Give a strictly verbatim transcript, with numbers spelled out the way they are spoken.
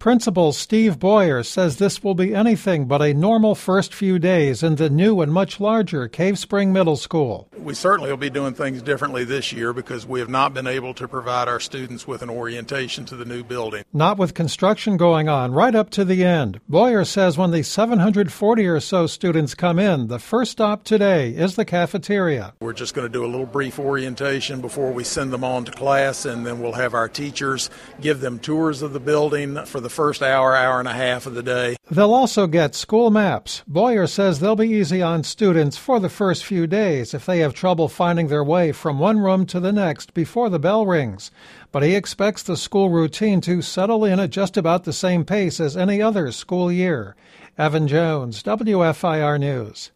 Principal Steve Boyer says this will be anything but a normal first few days in the new and much larger Cave Spring Middle School. We certainly will be doing things differently this year because we have not been able to provide our students with an orientation to the new building. Not with construction going on right up to the end. Boyer says when the seven hundred forty or so students come in, the first stop today is the cafeteria. We're just going to do a little brief orientation before we send them on to class, and then we'll have our teachers give them tours of the building for the first hour, hour and a half of the day. They'll also get school maps. Boyer says they'll be easy on students for the first few days if they have trouble finding their way from one room to the next before the bell rings. But he expects the school routine to settle in at just about the same pace as any other school year. Evan Jones, W F I R News.